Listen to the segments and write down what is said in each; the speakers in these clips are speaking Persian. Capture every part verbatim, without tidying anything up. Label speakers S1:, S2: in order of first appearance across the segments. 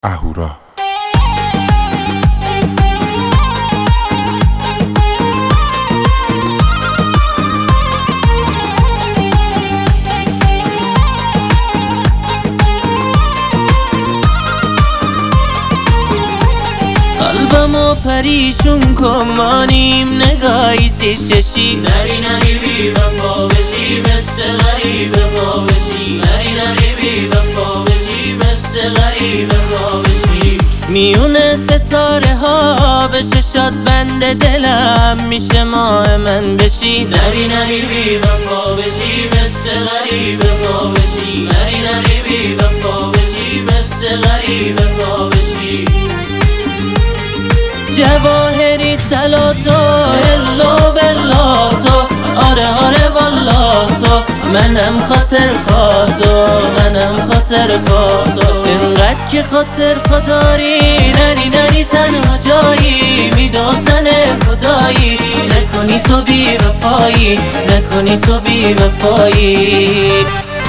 S1: اهورا.
S2: قلبمو پریشون کن مانیم نگاهی سیر چشی نری نری بی وفا بشی مثل غریب پا بشی نری نری بی وفا بشی مثل غریب پا بشی میونه ستاره ها به چشات بند دلم میشه ماه من بشی نری نری بی وفا بشی مثل غریب پا بشی نری نری بی وفا بشی مثل غریب پا بشی جواهری طلا تو الا بالله تو آره آره والله تو منم خاطر خواه تو منم خاطر خواه تو اینقدر که خاطر خداری نری نری تنها جایی میدازن خدایی نکنی تو بی وفایی نکنی تو بی وفایی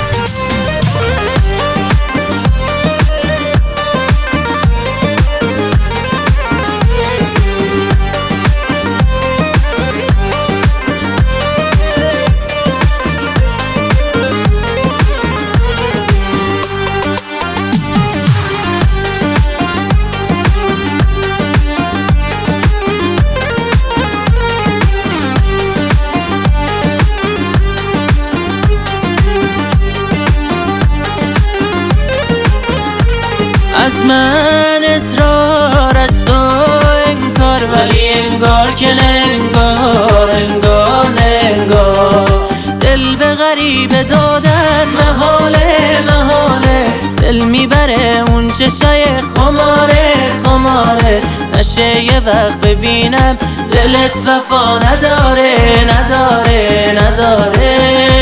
S2: از من اصرار از تو انکار ولی انگار که انگار انگار انگار دل به غریب دادن محاله محاله دل میبره اون چشای خماره خماره نشه یه وقت ببینم دلت وفا نداره نداره نداره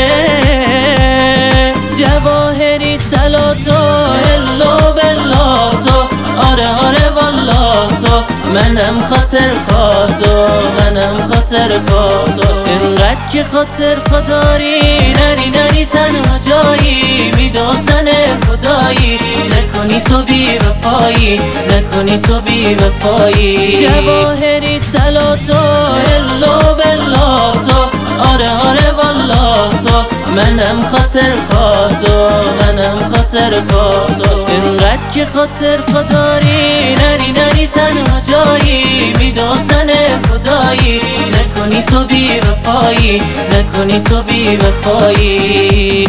S2: جواهری طلا تو الا بالله تو آره آره والله تو منم خاطر خواه تو منم خاطر خواه تو اینقدر که خاطر خداری نری نری تنها جایی میدازن خدایی نکنی تو بی وفایی نکنی تو بی وفایی جواهری طلا تو الا بالله تو آره آره والله تو منم خاطر خواه تو منم خاطر خواه تو اینقدر که خاطر خداری نری نری تنها جایی میدازن خدایی نکنی تو بی وفایی نکنی تو بی وفایی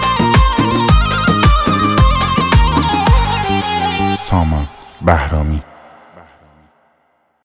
S1: سامان بهرامی.